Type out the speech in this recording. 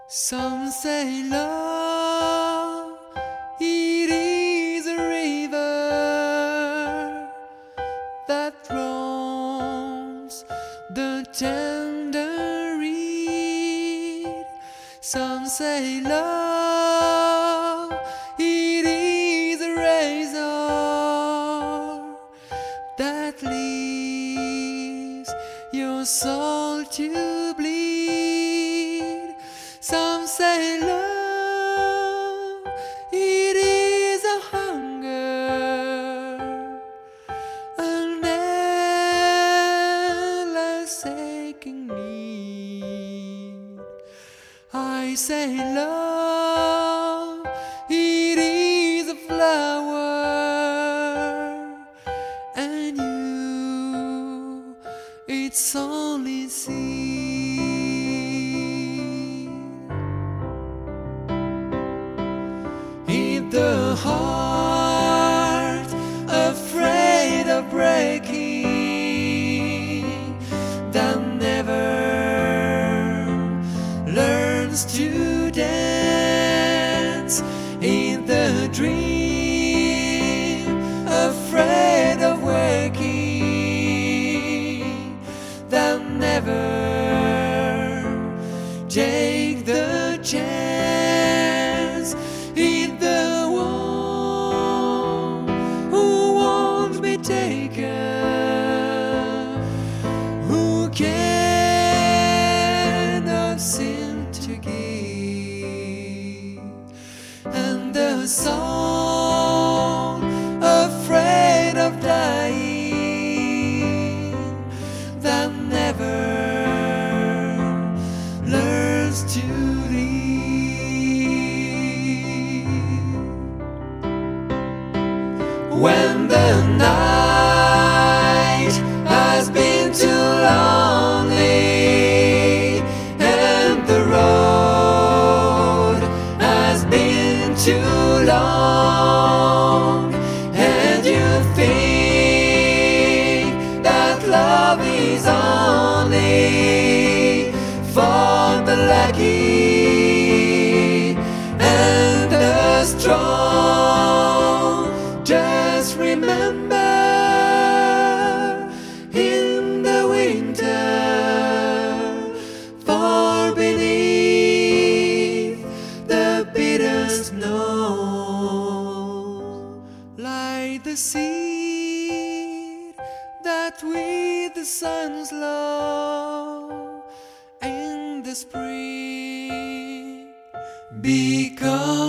Some say love, it is a river that roams the tender reed. Some say love, it is a razor that leaves your soul to bleed. Some say love, it is a hunger, an endless aching need. I say love, it is a flower, and you, it's only seed. In the heart, afraid of breaking, that never learns to dance. In the dream, afraid of waking, that never take the chance. In the one who won't be taken, who cannot seem to give, and the soul afraid of dying, that never learns to leave. When the night has been too lonely and the road has been too long, and you think that love is only for the lucky and the strong, just remember, in the winter, far beneath the bitter snow, like the seed that with the sun's love in the spring becomes